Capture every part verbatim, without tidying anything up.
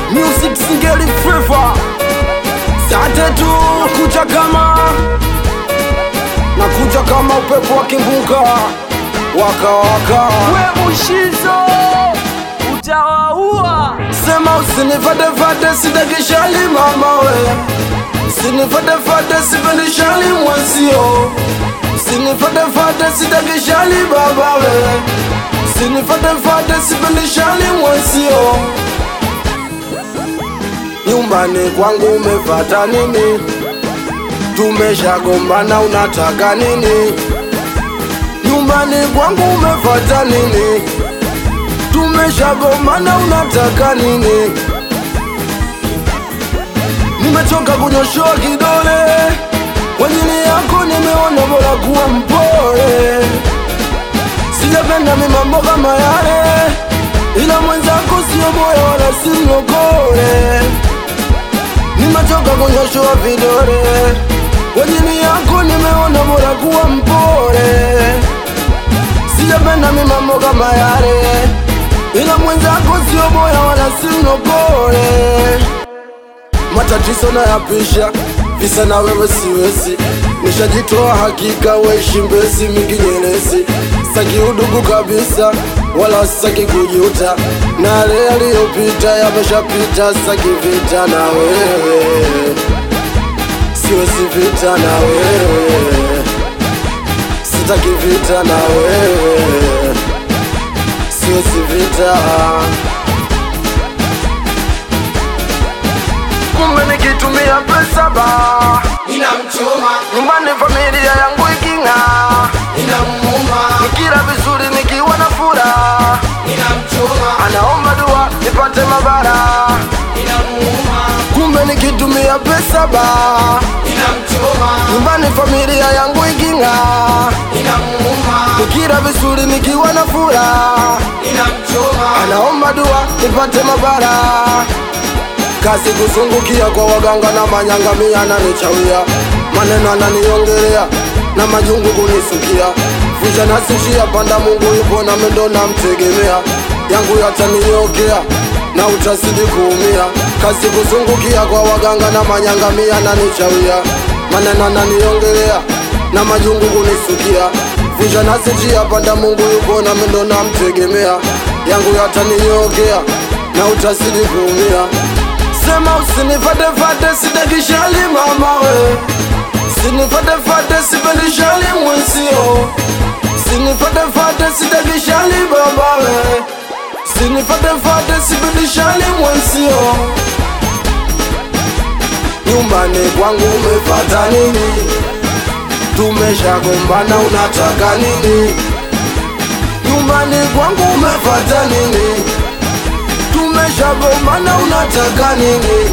Music singeli flavor. Sante tu kuja kama nakuja kama upepo wa kimbunga. Waka waka we Mushizo utawaua. Sema usinifade fade sidakishali mama we. Usinifade fade sipenishali mwenzio. Usinifade fade sidakishali baba we. Usinifade fade sipenishali mwenzio. Nyumbani kwangu umepata nini? Tumeshagombana unataka nini? Nyumbani kwangu umepata nini? Tumeshagombana unataka nini? Nimechoka kunyoshoa kidole kwa ajili yako, nimeona bora kuwa mpole. Sijapenda mimi mambo kama yale, ila mwenzako sio moyo wala si mlokole. Nimechoka kunyoshoa vidole kwa ajili yako, nimeona bora kuwa mpole. Sijapenda mimi mambo kama yale, ila mwenzako sio moyo wala si mlokole. Matatizo na yapisha, visa na wewe siwezi. Nishajitoa hakika weishi mbezi mingi nyelezi. Saki udugu kabisa, wala saki kujuta. Na yale yaliyopita yameshapita, saki vita na wewe. Siwezi vita na wewe, sitaki vita na wewe, siwezi vita. Kumbe nikitumia pesa ba inamchoma, nyumbani familia yangu iking'aa, inamuuma, nikila vizuri nikiwa na furaha, inamchoma, anaomba dua nipate mabara. inamuuma, Kumbe nikitumia pesa ba inamchoma, nyumbani familia yangu iking'aa, inamuuma, nikila vizuri nikiwa na furaha, inamchoma, anaomba dua nipate mabara. Kazi kuzungukia kwa waganga na manyangamia ananichawia, maneno ananiongelea na majungu kunisukia. Vunja na sishia panda, Mungu yupo na mendo na mtegemea. Yangu yataniokea na utazidi kuumia. Kazi kuzungukia kwa waganga na manyangamia ananichawia, maneno ananiongelea na majungu kunisukia. Vunja na sishia panda, Mungu yupo na mendo na mtegemea. Yangu yataniokea na utazidi kuumia. Sema usinifade fade sidakishali mama we. Usinifade fade sipenishali mwenzio. Usinifade fade sidakishali baba we. Usinifade fade sipenishali mwenzio. Nyumbani kwangu umepata nini? Tumeshagombana unataka nini? Nyumbani kwangu umepata nini? Tumeshagombana unataka nini?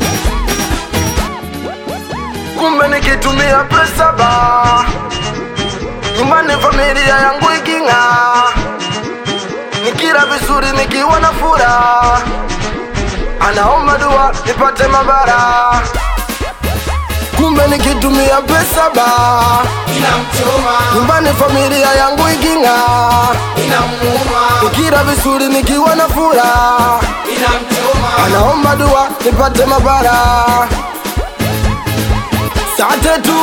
Kumbe nikitumia pesa ba nyumbani familia yangu iking'aa, nikila vizuri nikiwa na furaha, anaomba dua nipate mabara. Kumbe nikitumia pesa ba inamchoma, nyumbani familia yangu iking'aa, inamuuma, nikila vizuri nikiwa na furaha, inamchoma, anaomba dua nipate mabara. Sante tu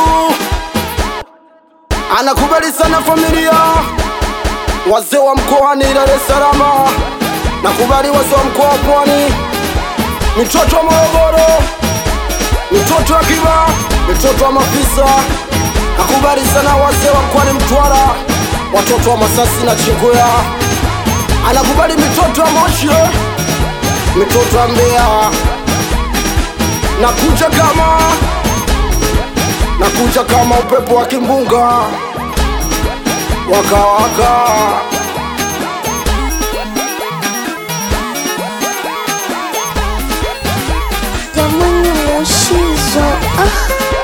anakubali sana familia, wazee wa mkoani Dar es Salaam, nakubali wazee wa mkoa wa Pwani, mitoto wa Morogoro, mitoto wa Kiba, mitoto wa Mafisa. Nakubali sana wazee wa mkoani Mtwara, watoto wa Masasi na Chingwea. Anakubali mitoto wa Moshi, mitoto wa Mbeya. Nakuja kama nakuja kama upepo wa kimbunga. Waka waka Jamani Mushizo, ah.